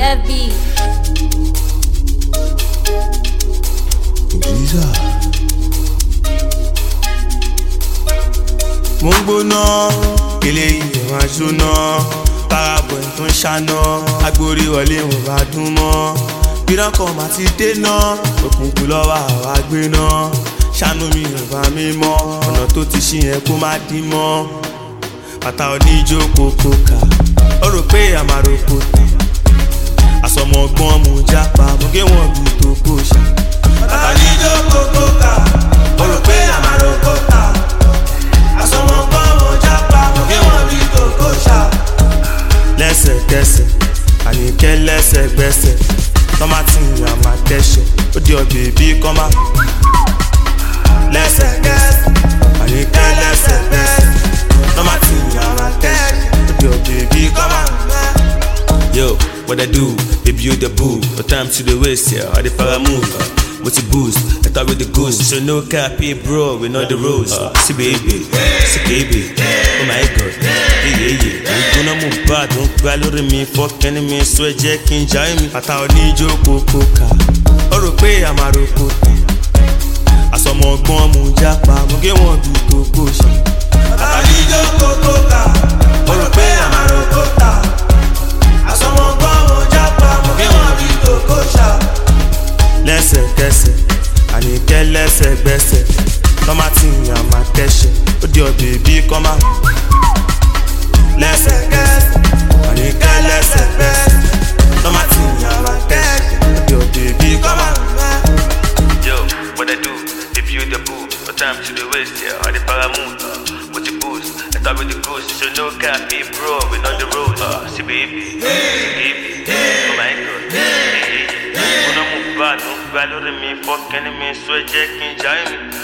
heavy. Mo ń gbóná, eléyìí máa jóná. Paraboy tó ń ṣáná, agbórí wọlé wọn bá dún mọ́. Bírán kan máa ti dénà, òkùnkùn lọ́wọ́ àwa gbéná. Ṣàánú mi ò bá mi mọ́, ọ̀nà tó ti ṣí yẹn kó má dí mọ́. Bàtà oníjó kókó kà, ó rò pé àmàrò kò tà. Àsọmọgbọ́n mo jápa, mo gé wọn bí tó kó ṣá. Bàtà oníjó kókó kà, ó rò pé àmàrò kò tà. Àsọmọgbọ́n mo jápa, mo gé wọn bí tó kó ṣá. Lẹ́sẹ̀kẹsẹ̀, Àníkẹ́ lẹ́sẹ̀gbẹsẹ̀. Tọ́mátì àmà tẹ̀sẹ̀, ó di ọ̀bẹ̀ bí kọ́má. Lẹ́sẹ̀kẹsẹ̀, Àníkẹ́ lẹ́sẹ̀gbẹsẹ̀. Tọ́mátì àmà tẹ̀sẹ̀, ó di ọ̀bẹ̀ bí kọ́má. Yo, what I do, baby you the boo. No time to the waste, yeah, I the para move. Multi boost, I thought with the goose. So no cap, bro, we know the rules. See baby, see baby, oh my god, yeah. Don't gonna move bad, don't value me, fuck enemy, so Jack can join me. Bàtà oníjó kókó kà, ó rò pé àmàrò kò tà. Àsọmọgbọ́n mo jápa, mo gé wọn bí tó kó ṣá. Bàtà oníjó kókó kà, ó rò pé àmàrò kò tà. Àsọmọgbọ́n mo jápa, mo gé wọn bí tó kó ṣá. Lẹ́sẹ̀kẹsẹ̀, Àníkẹ́ lẹ́sẹ̀gbẹsẹ̀. Tọ́mátì àmà tẹ̀sẹ̀, ó di ọ̀bẹ̀ bí kọ́má. Lẹ́sẹ̀kẹsẹ̀, Àníkẹ́ lẹ́sẹ̀gbẹsẹ̀. Tọ́mátì àmà tẹ̀sẹ̀, ó di ọ̀bẹ̀ bí kọ́má. Yo, what I do, baby you the boo. No time to the waste, yeah, I the para move. Multi boost, I thought with the goose. So no cap, bro, we know the rules. See baby, oh my god, yeah. Don't move bad, don't value me, fuck enemy, so Jack can join me.